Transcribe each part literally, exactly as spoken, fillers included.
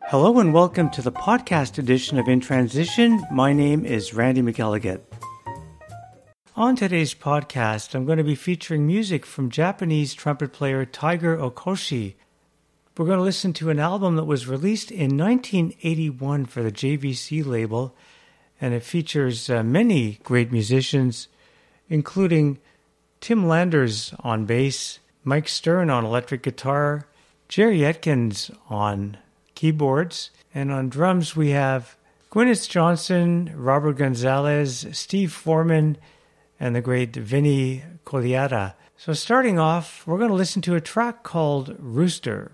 Hello and welcome to the podcast edition of In Transition. My name is Randy McElligott. On today's podcast, I'm going to be featuring music from Japanese trumpet player Tiger Okoshi. We're going to listen to an album that was released in nineteen eighty-one for the J V C label, and it features uh, many great musicians, including Tim Landers on bass, Mike Stern on electric guitar, Jerry Atkins on keyboards, and on drums we have Gwyneth Johnson, Robert Gonzalez, Steve Foreman, and the great Vinny Colaiuta. So starting off, we're going to listen to a track called Rooster.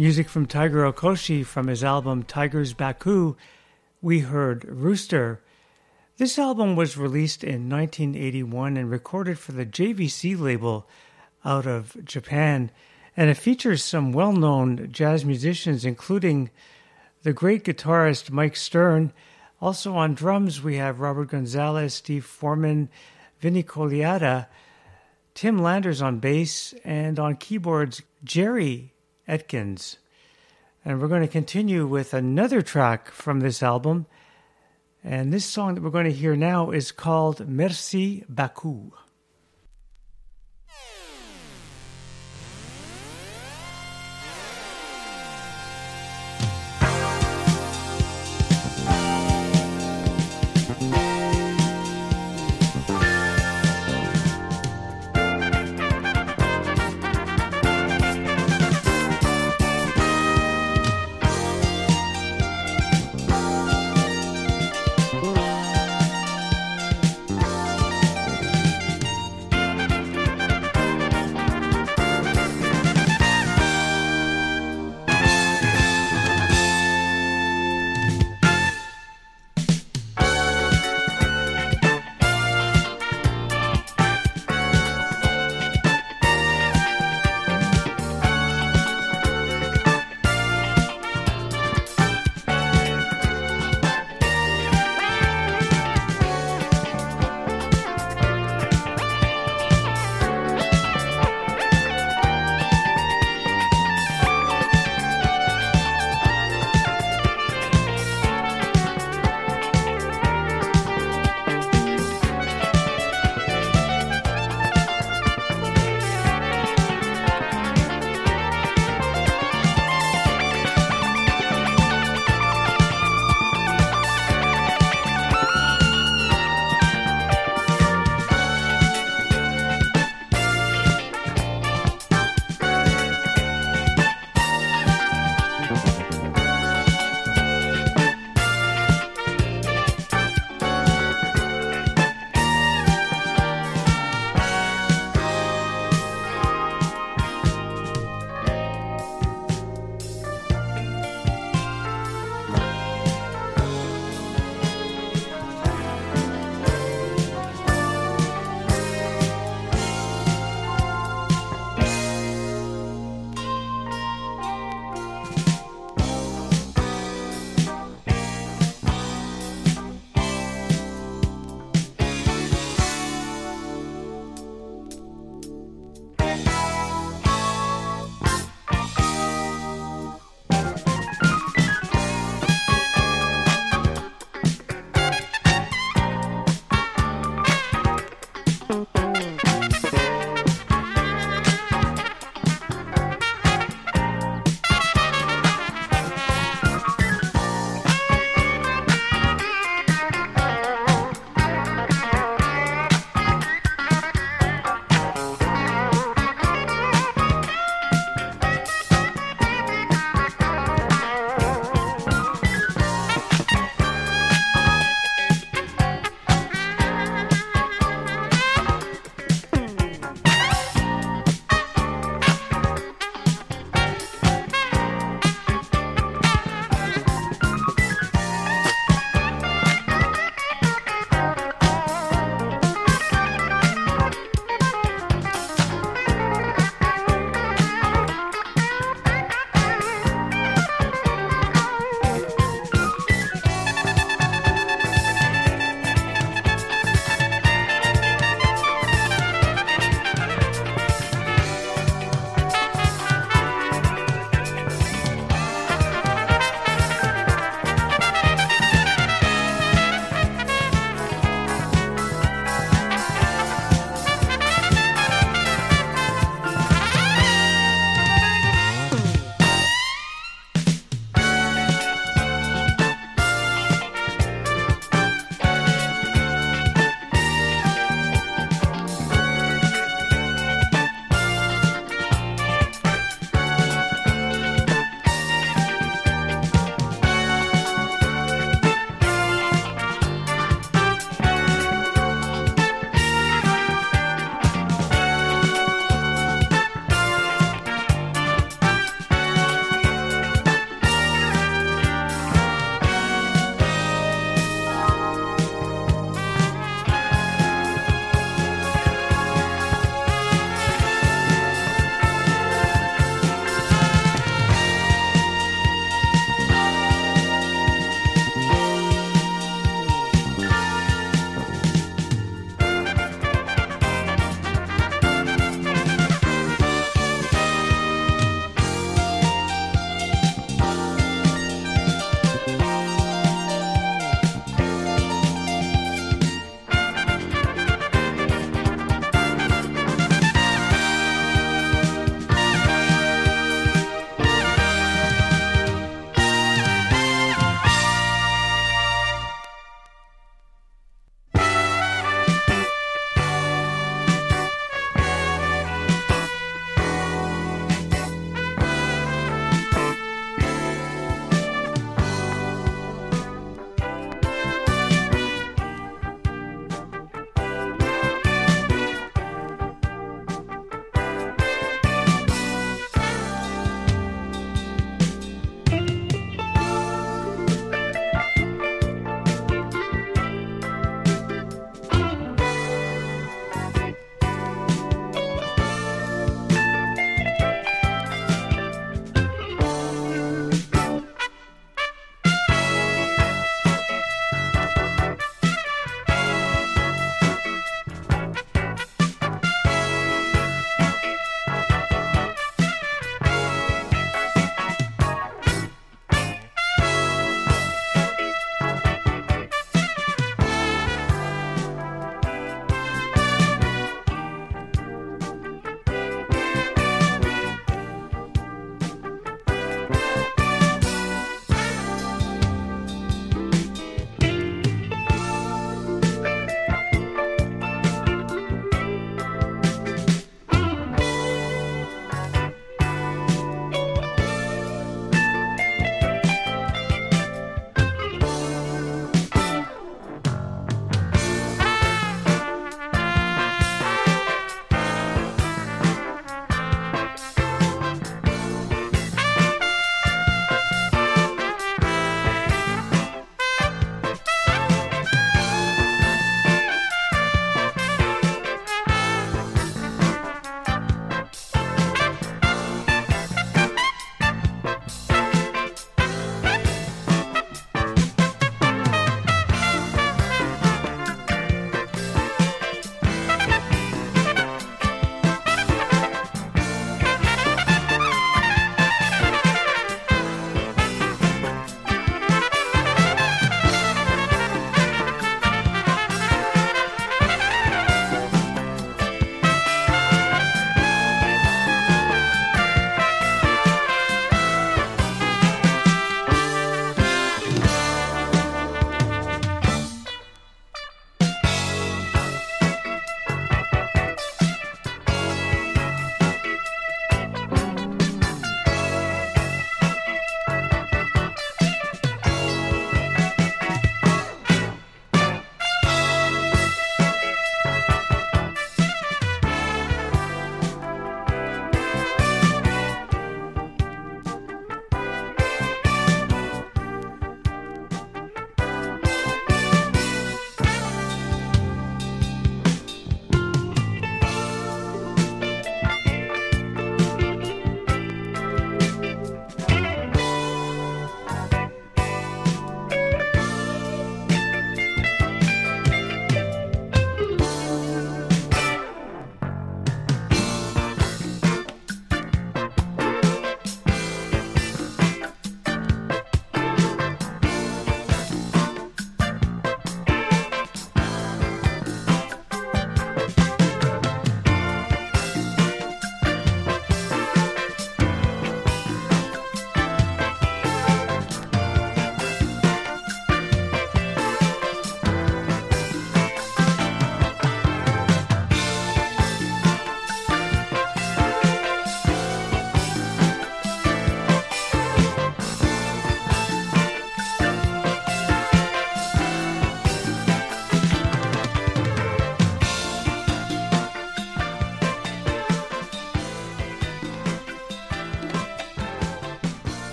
Music from Tiger Okoshi from his album Tigers Baku, we heard Rooster. This album was released in nineteen eighty-one and recorded for the J V C label out of Japan, and it features some well-known jazz musicians, including the great guitarist Mike Stern. Also on drums, we have Robert Gonzalez, Steve Foreman, Vinny Colaiuta, Tim Landers on bass, and on keyboards, Jerry Atkins. And we're going to continue with another track from this album. And this song that we're going to hear now is called Merci Baku.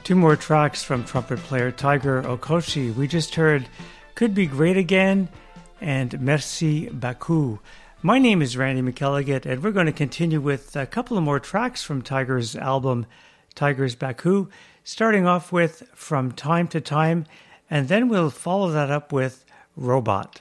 Two more tracks from trumpet player Tiger Okoshi. We just heard Could Be Great Again and Merci Beaucoup. My name is Randy McElligott, and we're going to continue with a couple of more tracks from Tiger's album, Tiger's Baku, starting off with From Time to Time, and then we'll follow that up with Robot.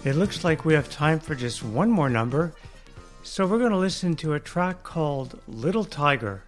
It looks like we have time for just one more number, so we're going to listen to a track called Little Tiger.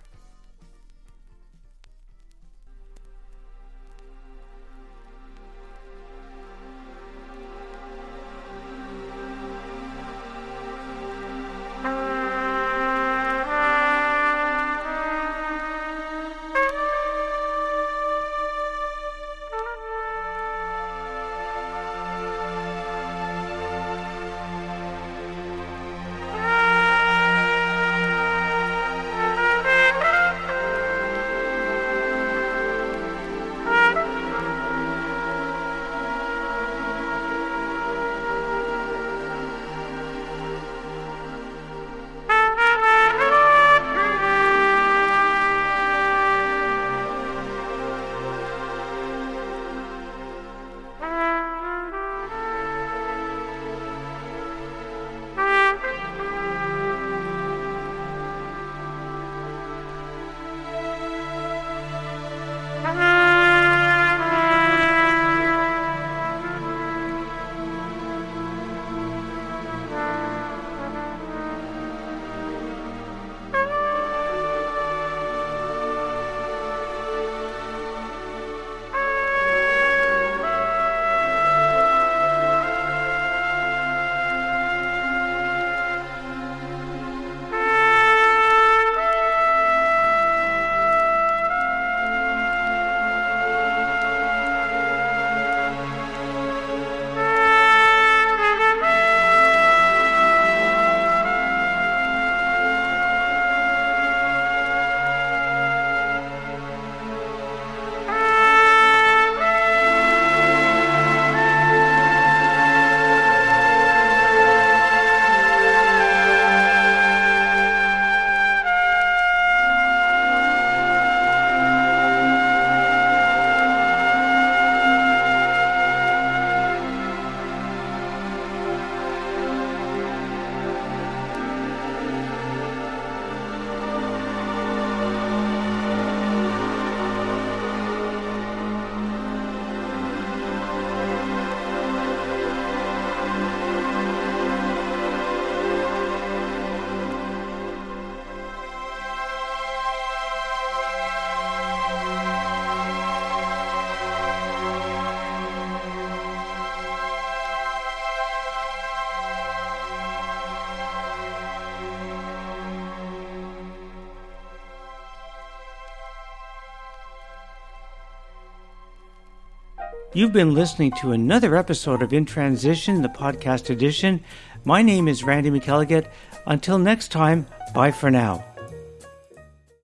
You've been listening to another episode of In Transition, the podcast edition. My name is Randy McElligott. Until next time, bye for now.